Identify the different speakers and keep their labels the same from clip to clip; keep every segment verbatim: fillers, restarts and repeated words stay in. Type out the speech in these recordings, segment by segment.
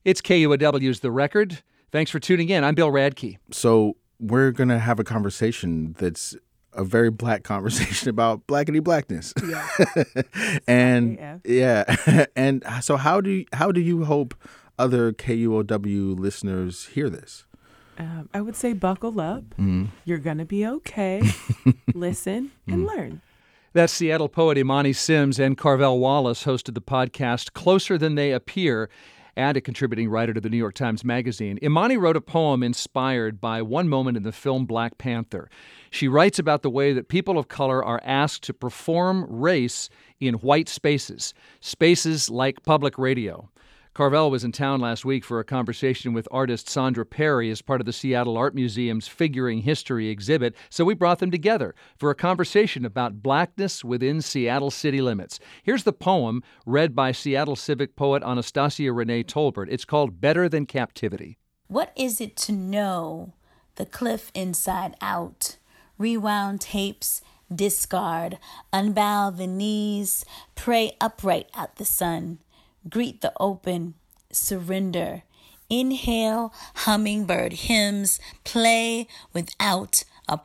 Speaker 1: It's K U O W's The Record. Thanks for tuning in. I'm Bill Radke.
Speaker 2: So we're going to have a conversation that's a very black conversation about blackity blackness.
Speaker 3: Yeah.
Speaker 2: and
Speaker 3: yeah.
Speaker 2: yeah. And so how do you, how do you hope other K U O W listeners hear this?
Speaker 3: Um, I would say buckle up.
Speaker 2: Mm.
Speaker 3: You're going to be okay. Listen and
Speaker 2: Mm.
Speaker 3: learn.
Speaker 1: That's Seattle poet Imani Sims, and Carvel Wallace hosted the podcast Closer Than They Appear, and a contributing writer to the New York Times Magazine. Imani wrote a poem inspired by one moment in the film Black Panther. She writes about the way that people of color are asked to perform race in white spaces, spaces like public radio. Carvel was in town last week for a conversation with artist Sandra Perry as part of the Seattle Art Museum's Figuring History exhibit, so we brought them together for a conversation about blackness within Seattle city limits. Here's the poem read by Seattle civic poet Anastasia Renee Tolbert. It's called Better Than Captivity.
Speaker 4: What is it to know the cliff inside out? Rewound tapes, discard, unbow the knees, pray upright at the sun. Greet the open, surrender. Inhale hummingbird hymns, play without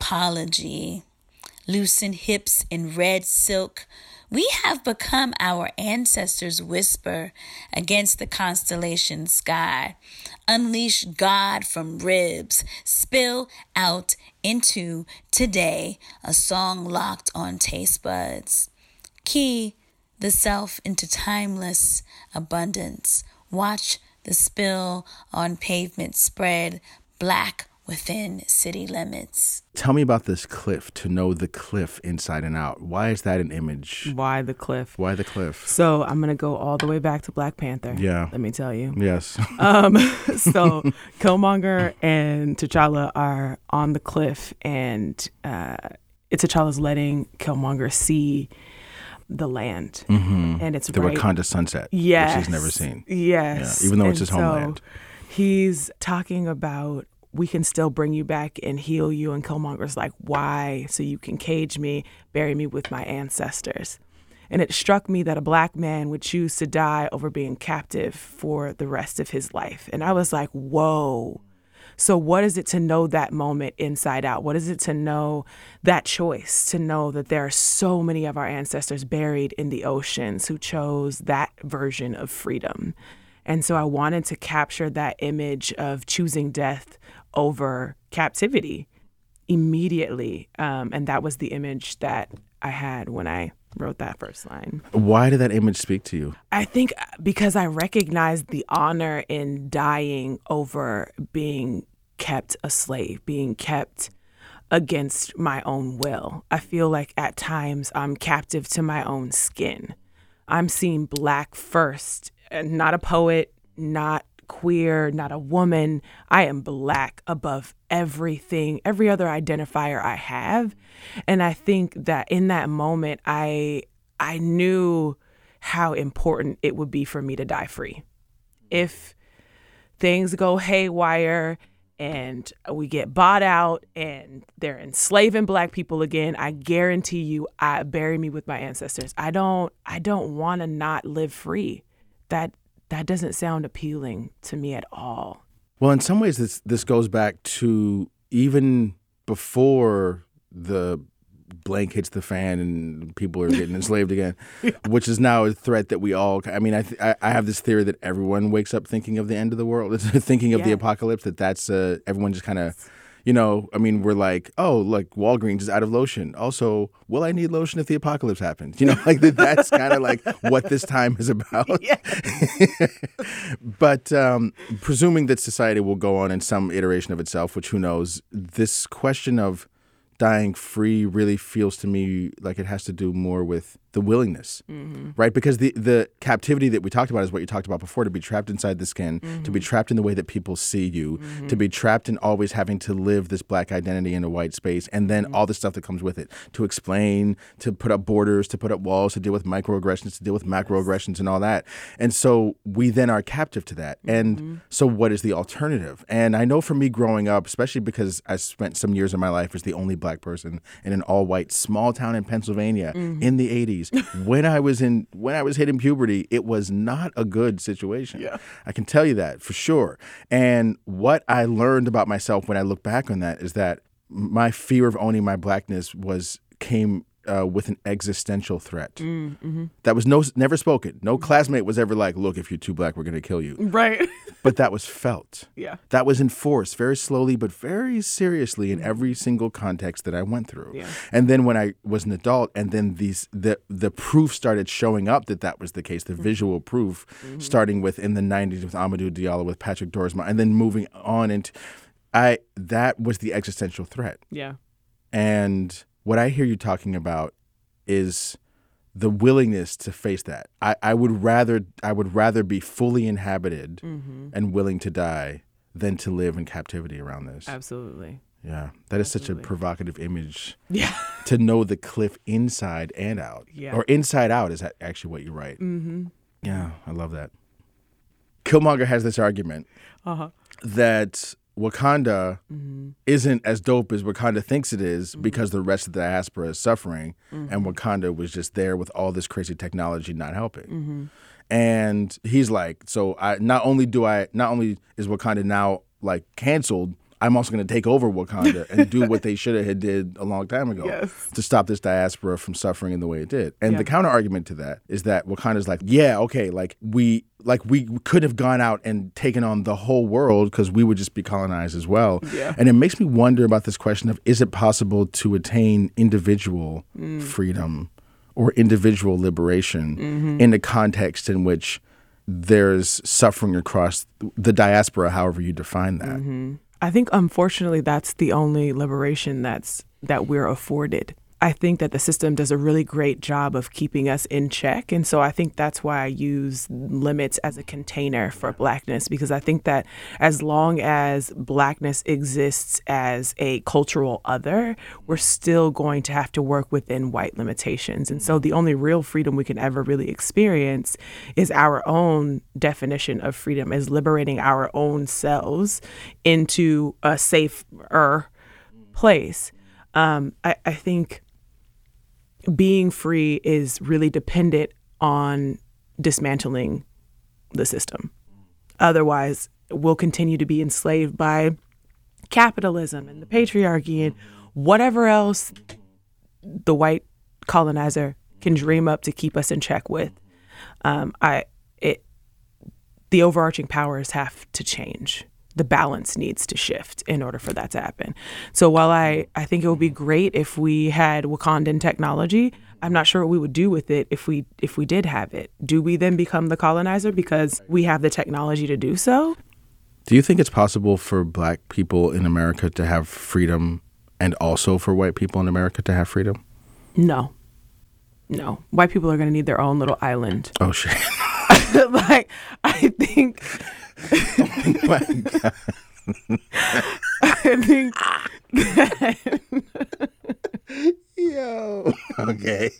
Speaker 4: apology. Loosen hips in red silk. We have become our ancestors' whisper against the constellation sky. Unleash God from ribs. Spill out into today, a song locked on taste buds. Key the self into timeless abundance. Watch the spill on pavement spread, black within city limits.
Speaker 2: Tell me about this cliff, to know the cliff inside and out. Why is that an image?
Speaker 3: Why the cliff?
Speaker 2: Why the cliff?
Speaker 3: So I'm going to go all the way back to Black Panther.
Speaker 2: Yeah.
Speaker 3: Let me tell you.
Speaker 2: Yes.
Speaker 3: um, so Killmonger and T'Challa are on the cliff, and uh, T'Challa's letting Killmonger see the land.
Speaker 2: Mm-hmm.
Speaker 3: And it's
Speaker 2: the
Speaker 3: right,
Speaker 2: Wakanda sunset,
Speaker 3: yes,
Speaker 2: which he's never seen.
Speaker 3: Yes.
Speaker 2: Yeah, even though
Speaker 3: and
Speaker 2: it's his
Speaker 3: so
Speaker 2: homeland.
Speaker 3: He's talking about, we can still bring you back and heal you. And Killmonger's like, why? So you can cage me, bury me with my ancestors. And it struck me that a black man would choose to die over being captive for the rest of his life. And I was like, whoa. So what is it to know that moment inside out? What is it to know that choice, to know that there are so many of our ancestors buried in the oceans who chose that version of freedom? And so I wanted to capture that image of choosing death over captivity immediately. Um, and that was the image that I had when I wrote that first line.
Speaker 2: Why did that image speak to you?
Speaker 3: I think because I recognized the honor in dying over being kept a slave, being kept against my own will. I feel like at times I'm captive to my own skin. I'm seen black first, not a poet, not queer, not a woman. I am black above everything, every other identifier I have. And I think that in that moment, I I knew how important it would be for me to die free. If things go haywire and we get bought out and they're enslaving black people again, I guarantee you, I bury me with my ancestors. I don't I don't want to not live free. That that doesn't sound appealing to me at all.
Speaker 2: Well, in some ways, this this goes back to even before the blank hits the fan and people are getting enslaved again, yeah. Which is now a threat that we all, I mean, I th- I have this theory that everyone wakes up thinking of the end of the world, thinking of yeah. the apocalypse, that that's, uh, everyone just kind of, you know, I mean, we're like, oh, like Walgreens is out of lotion. Also, will I need lotion if the apocalypse happens? You know, like that, that's kind of like what this time is about.
Speaker 3: Yeah.
Speaker 2: But um, presuming that society will go on in some iteration of itself, which who knows, this question of dying free really feels to me like it has to do more with the willingness, mm-hmm. right? Because the, the captivity that we talked about is what you talked about before, to be trapped inside the skin, mm-hmm. to be trapped in the way that people see you, mm-hmm. to be trapped in always having to live this black identity in a white space, and then mm-hmm. all the stuff that comes with it, to explain, to put up borders, to put up walls, to deal with microaggressions, to deal with macroaggressions and all that. And so we then are captive to that. Mm-hmm. And so what is the alternative? And I know for me growing up, especially because I spent some years of my life as the only black person in an all-white small town in Pennsylvania mm-hmm. in the eighties, because when I was in when I was hitting puberty, it was not a good situation.
Speaker 3: Yeah.
Speaker 2: I can tell you that for sure. And what I learned about myself when I look back on that is that my fear of owning my blackness was came uh, with an existential threat.
Speaker 3: Mm-hmm.
Speaker 2: That was no never spoken. No classmate was ever like, "Look, if you're too black, we're going to kill you."
Speaker 3: Right.
Speaker 2: But that was felt.
Speaker 3: Yeah.
Speaker 2: That was enforced very slowly, but very seriously in every single context that I went through.
Speaker 3: Yeah.
Speaker 2: And then when I was an adult, and then these the the proof started showing up that that was the case, the visual proof, mm-hmm. starting with in the nineties with Amadou Diallo, with Patrick Dorismond, and then moving on into, I that was the existential threat.
Speaker 3: Yeah.
Speaker 2: And what I hear you talking about is the willingness to face that. I, I would rather I would rather be fully inhabited mm-hmm. and willing to die than to live in captivity around this.
Speaker 3: Absolutely.
Speaker 2: Yeah. That is
Speaker 3: Absolutely.
Speaker 2: such a provocative image.
Speaker 3: Yeah.
Speaker 2: To know the cliff inside and out.
Speaker 3: Yeah.
Speaker 2: Or inside out is actually what you write.
Speaker 3: Mm-hmm.
Speaker 2: Yeah, I love that. Killmonger has this argument
Speaker 3: uh-huh.
Speaker 2: that Wakanda
Speaker 3: mm-hmm.
Speaker 2: isn't as dope as Wakanda thinks it is mm-hmm. because the rest of the diaspora is suffering, mm-hmm. and Wakanda was just there with all this crazy technology not helping.
Speaker 3: Mm-hmm.
Speaker 2: And he's like, so I not only do I not only is Wakanda now like canceled, I'm also going to take over Wakanda and do what they should have had did a long time ago
Speaker 3: yes.
Speaker 2: to stop this diaspora from suffering in the way it did. And
Speaker 3: yeah.
Speaker 2: the counter argument to that is that Wakanda's like, yeah, okay, like we like we could have gone out and taken on the whole world because we would just be colonized as well.
Speaker 3: Yeah.
Speaker 2: And it makes me wonder about this question of, is it possible to attain individual
Speaker 3: mm.
Speaker 2: freedom or individual liberation
Speaker 3: mm-hmm.
Speaker 2: in a context in which there's suffering across the diaspora, however you define that?
Speaker 3: Mm-hmm. I think, unfortunately, that's the only liberation that's that we're afforded. I think that the system does a really great job of keeping us in check. And so I think that's why I use limits as a container for Blackness, because I think that as long as Blackness exists as a cultural other, we're still going to have to work within white limitations. And so the only real freedom we can ever really experience is our own definition of freedom, is liberating our own selves into a safer place. Um, I, I think being free is really dependent on dismantling the system. Otherwise, we'll continue to be enslaved by capitalism and the patriarchy and whatever else the white colonizer can dream up to keep us in check with. Um, I, it, the overarching powers have to change. The balance needs to shift in order for that to happen. So while I, I think it would be great if we had Wakandan technology, I'm not sure what we would do with it if we if we did have it. Do we then become the colonizer because we have the technology to do so?
Speaker 2: Do you think it's possible for Black people in America to have freedom and also for white people in America to have freedom?
Speaker 3: No. No. White people are going to need their own little island.
Speaker 2: Oh, shit.
Speaker 3: Like, I think...
Speaker 2: Oh my God.
Speaker 3: I think that...
Speaker 2: Yo. Okay.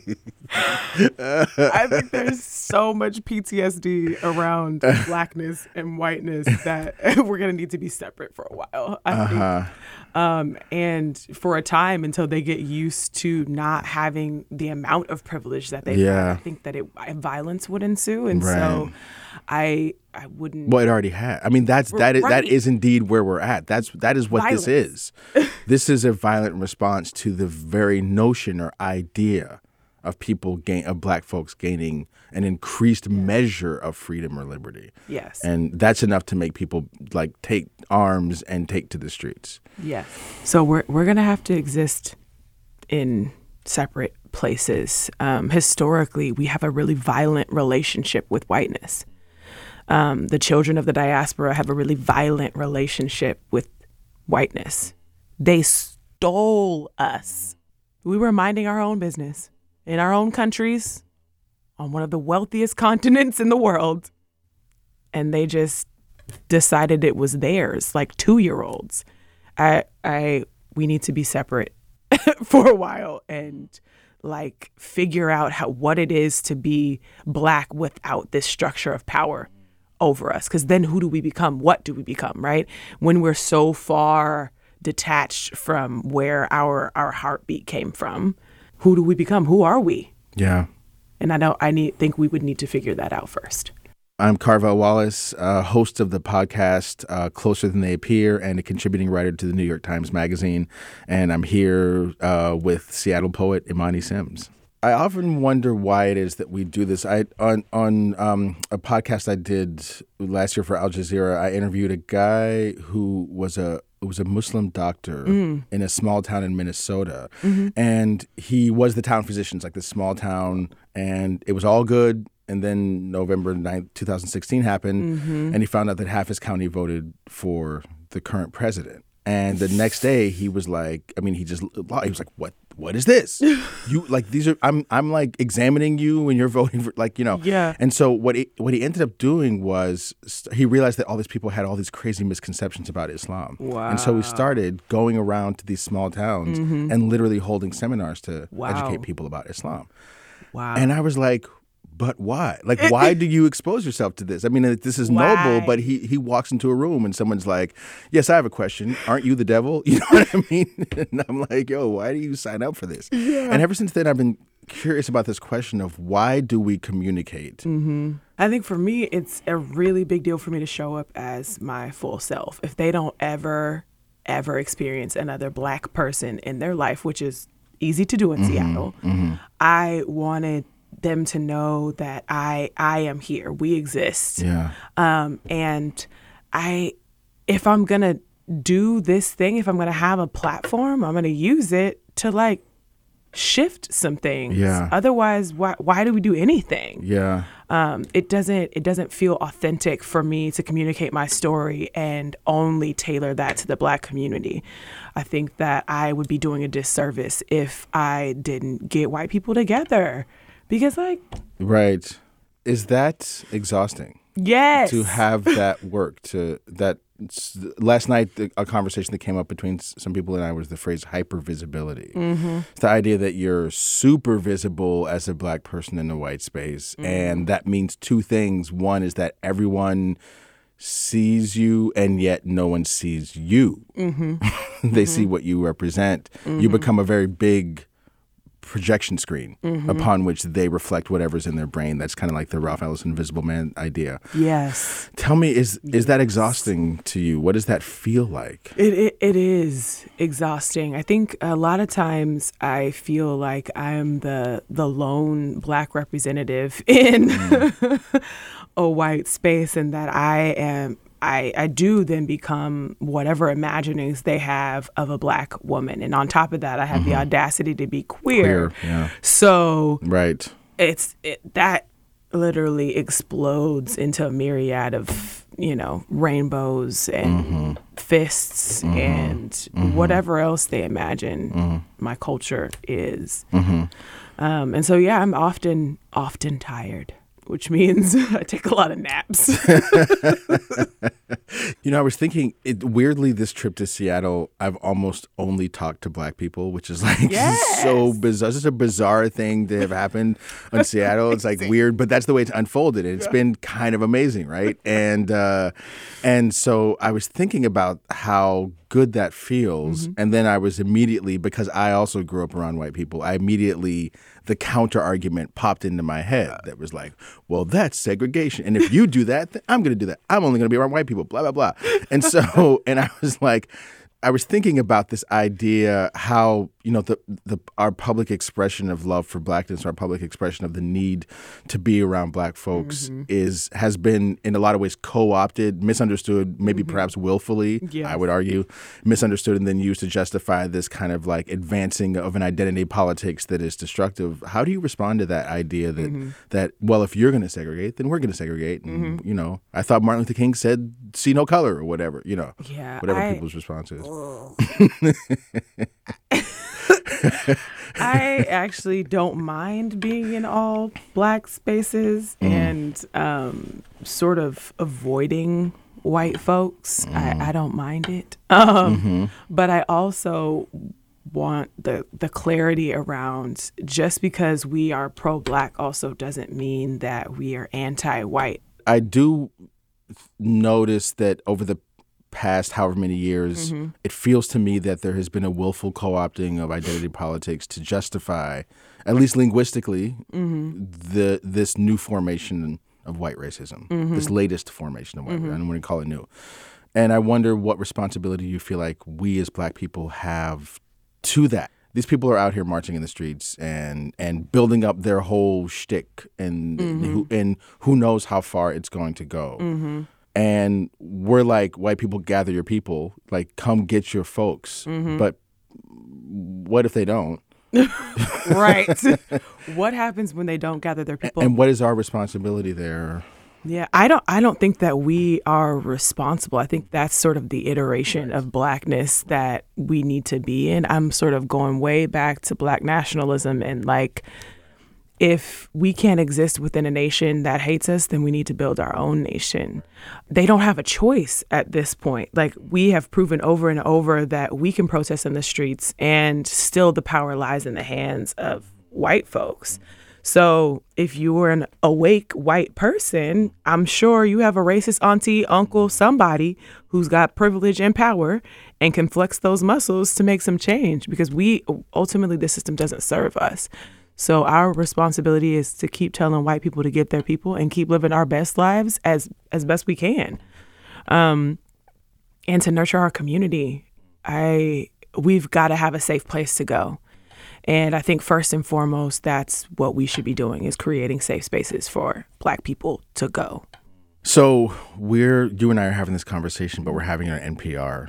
Speaker 3: I think there's so much P T S D around Blackness and whiteness that we're going to need to be separate for a while. I
Speaker 2: uh-huh.
Speaker 3: think. Um, and for a time until they get used to not having the amount of privilege that they
Speaker 2: yeah.
Speaker 3: have, I think that it violence would ensue. And
Speaker 2: right.
Speaker 3: so I I wouldn't.
Speaker 2: Well, it already had. I mean, that's that is
Speaker 3: right.
Speaker 2: that is indeed where we're at. That's that is what
Speaker 3: Violence.
Speaker 2: this is. This is a violent response to the very notion or idea of people gain of Black folks gaining an increased yeah. measure of freedom or liberty.
Speaker 3: Yes.
Speaker 2: And that's enough to make people like take arms and take to the streets.
Speaker 3: Yes. So we're we're gonna have to exist in separate places. Um, historically, we have a really violent relationship with whiteness. Um, the children of the diaspora have a really violent relationship with whiteness. They stole us. We were minding our own business in our own countries on one of the wealthiest continents in the world. And they just decided it was theirs, like two-year-olds. I, I, we need to be separate for a while and like figure out how what it is to be Black without this structure of power over us. Because then who do we become? What do we become, right? When we're so far detached from where our our heartbeat came from, who do we become? Who are we?
Speaker 2: Yeah.
Speaker 3: And I don't, I need, think we would need to figure that out first.
Speaker 2: I'm Carvel Wallace, uh, host of the podcast uh, Closer Than They Appear and a contributing writer to the New York Times Magazine. And I'm here uh, with Seattle poet Imani Sims. I often wonder why it is that we do this. I on on um, a podcast I did last year for Al Jazeera, I interviewed a guy who was a was a Muslim doctor mm. in a small town in Minnesota, mm-hmm. and he was the town physician. It's like this small town, and it was all good. And then November ninth, twenty sixteen happened, mm-hmm. and he found out that half his county voted for the current president. And the next day, he was like, I mean, he just, he was like, what, what is this? You, like, these are, I'm, I'm like examining you when you're voting for, like, you know.
Speaker 3: Yeah.
Speaker 2: And so what he, what he ended up doing was, he realized that all these people had all these crazy misconceptions about Islam.
Speaker 3: Wow.
Speaker 2: And so he started going around to these small towns mm-hmm. and literally holding seminars to wow. educate people about Islam.
Speaker 3: Wow.
Speaker 2: And I was like, but why? Like, why do you expose yourself to this? I mean, this is
Speaker 3: why?
Speaker 2: noble, but he he walks into a room and someone's like, yes, I have a question. Aren't you the devil? You know what I mean? And I'm like, yo, why do you sign up for this?
Speaker 3: Yeah.
Speaker 2: And ever since then, I've been curious about this question of why do we communicate?
Speaker 3: Mm-hmm. I think for me, it's a really big deal for me to show up as my full self. If they don't ever, ever experience another Black person in their life, which is easy to do in mm-hmm. Seattle, mm-hmm. I wanted them to know that I I am here. We exist.
Speaker 2: Yeah.
Speaker 3: Um, and I, if I'm gonna do this thing, if I'm gonna have a platform, I'm gonna use it to like shift some things.
Speaker 2: Yeah.
Speaker 3: Otherwise, why why do we do anything?
Speaker 2: Yeah.
Speaker 3: Um, it doesn't it doesn't feel authentic for me to communicate my story and only tailor that to the Black community. I think that I would be doing a disservice if I didn't get white people together. Because, like...
Speaker 2: Right. Is that exhausting?
Speaker 3: Yes.
Speaker 2: To have that work, to that... Last night, a conversation that came up between some people and I was the phrase hypervisibility. Mm-hmm. It's the idea that you're super visible as a Black person in a white space. Mm-hmm. And that means two things. One is that everyone sees you and yet no one sees you. Mm-hmm. They mm-hmm. see what you represent. Mm-hmm. You become a very big... projection screen mm-hmm. upon which they reflect whatever's in their brain. That's kind of like the Ralph Ellison Invisible Man idea.
Speaker 3: Yes. Tell
Speaker 2: me, is yes. is that exhausting to you? What does that feel like?
Speaker 3: It, it It is exhausting. I think a lot of times I feel like I'm the, the lone Black representative in mm. a white space, and that I am I, I do then become whatever imaginings they have of a Black woman. And on top of that, I have mm-hmm. the audacity to be queer.
Speaker 2: Queer, yeah.
Speaker 3: So
Speaker 2: right.
Speaker 3: it's it, that literally explodes into a myriad of, you know, rainbows and mm-hmm. fists mm-hmm. and mm-hmm. whatever else they imagine mm-hmm. my culture is. Mm-hmm. Um, and so, yeah, I'm often, often tired, which means I take a lot of naps.
Speaker 2: You know, I was thinking, it, weirdly, this trip to Seattle, I've almost only talked to Black people, which is like
Speaker 3: yes.
Speaker 2: so bizarre. It's just a bizarre thing to have happened in Seattle. It's like weird, but that's the way it's unfolded. It's yeah. been kind of amazing, right? And uh, and so I was thinking about how good that feels. Mm-hmm. And then I was immediately, because I also grew up around white people, I immediately, the counter argument popped into my head that was like, well, that's segregation. And if you do that, then I'm going to do that. I'm only going to be around white people, blah, blah, blah. And so, and I was like, I was thinking about this idea, how, you know, the the our public expression of love for Blackness, our public expression of the need to be around Black folks mm-hmm. is has been in a lot of ways co-opted, misunderstood, maybe mm-hmm. perhaps willfully, yes. I would argue, misunderstood and then used to justify this kind of like advancing of an identity politics that is destructive. How do you respond to that idea that, mm-hmm. that well, if you're going to segregate, then we're going to segregate? And, mm-hmm. you know, I thought Martin Luther King said, see no color or whatever, you know,
Speaker 3: yeah,
Speaker 2: whatever
Speaker 3: I,
Speaker 2: people's response is.
Speaker 3: I actually don't mind being in all Black spaces mm. and um, sort of avoiding white folks. Mm. I, I don't mind it. Um, mm-hmm. But I also want the, the clarity around just because we are pro-Black also doesn't mean that we are anti-white.
Speaker 2: I do notice that over the past however many years, mm-hmm. it feels to me that there has been a willful co-opting of identity politics to justify, at least linguistically, mm-hmm. the this new formation of white racism, mm-hmm. this latest formation of white mm-hmm. racism. I don't want to call it new. And I wonder what responsibility you feel like we as Black people have to that. These people are out here marching in the streets and and building up their whole shtick, and mm-hmm. who, and who knows how far it's going to go. Mm-hmm. And we're like, white people, gather your people, like, come get your folks. Mm-hmm. But what if they don't?
Speaker 3: Right. What happens when they don't gather their people?
Speaker 2: And what is our responsibility there?
Speaker 3: Yeah, I don't I don't think that we are responsible. I think that's sort of the iteration of Blackness that we need to be in. I'm sort of going way back to Black nationalism, and like, if we can't exist within a nation that hates us, then we need to build our own nation. They don't have a choice at this point. Like, we have proven over and over that we can protest in the streets, and still the power lies in the hands of white folks. So if you were an awake white person, I'm sure you have a racist auntie, uncle, somebody who's got privilege and power and can flex those muscles to make some change, because we ultimately, the system doesn't serve us. So our responsibility is to keep telling white people to get their people and keep living our best lives as as best we can, um, and to nurture our community. I we've got to have a safe place to go. And I think first and foremost, that's what we should be doing, is creating safe spaces for Black people to go.
Speaker 2: So we're, you and I are having this conversation, but we're having it on N P R.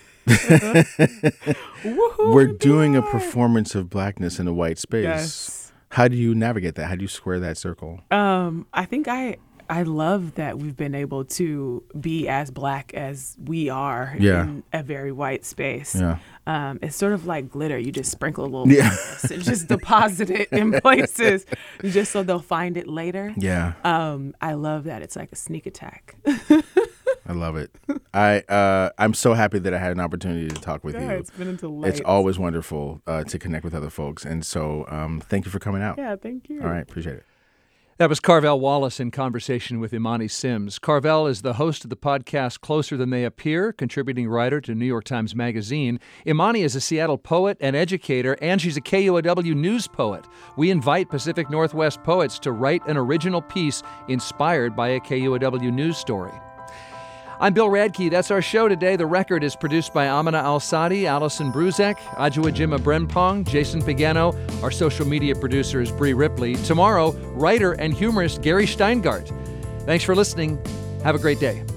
Speaker 2: We're doing a performance of Blackness in a white space.
Speaker 3: Yes.
Speaker 2: How do you navigate that? How do you square that circle?
Speaker 3: Um, I think I I love that we've been able to be as Black as we are
Speaker 2: yeah.
Speaker 3: in a very white space.
Speaker 2: Yeah.
Speaker 3: Um, it's sort of like glitter. You just sprinkle a little
Speaker 2: yeah.
Speaker 3: bit and just deposit it in places just so they'll find it later.
Speaker 2: Yeah.
Speaker 3: Um, I love that. It's like a sneak attack.
Speaker 2: I love it. I, uh, I'm so happy that I had an opportunity to talk with
Speaker 3: yeah,
Speaker 2: you.
Speaker 3: It's been a delight.
Speaker 2: It's always wonderful uh, to connect with other folks. And so um, thank you for coming out.
Speaker 3: Yeah, thank you.
Speaker 2: All right. Appreciate it.
Speaker 1: That was Carvel Wallace in conversation with Imani Sims. Carvel is the host of the podcast Closer Than They Appear, contributing writer to New York Times Magazine. Imani is a Seattle poet and educator, and she's a K U O W news poet. We invite Pacific Northwest poets to write an original piece inspired by a K U O W news story. I'm Bill Radke. That's our show today. The Record is produced by Amina Al-Sadi, Allison Bruzek, Ajua Brempong, Jason Pagano. Our social media producer is Bree Ripley. Tomorrow, writer and humorist Gary Steingart. Thanks for listening. Have a great day.